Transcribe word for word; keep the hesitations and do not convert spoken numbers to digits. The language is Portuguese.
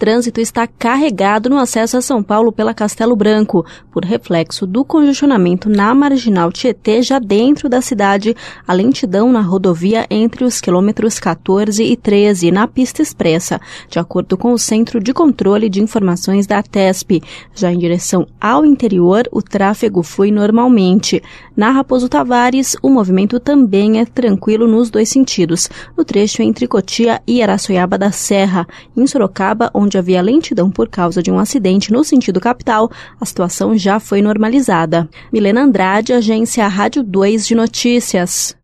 trânsito está carregado no acesso a São Paulo pela Castelo Branco, por reflexo do congestionamento na Marginal Tietê, já dentro da cidade, a lentidão na rodovia entre os quilômetros quatorze e treze, na pista expressa, de acordo com o Centro de Controle de Informações da ATESP. Já em direção ao interior, o tráfego flui normalmente. Na Raposo Tavares, o movimento também é tranquilo nos dois sentidos, no trecho entre Cotia e Araçoiaba da Serra. Em Sorocaba, onde havia lentidão por causa de um acidente no sentido capital, a situação já foi normalizada. Milena Andrade, Agência Rádio dois de Notícias.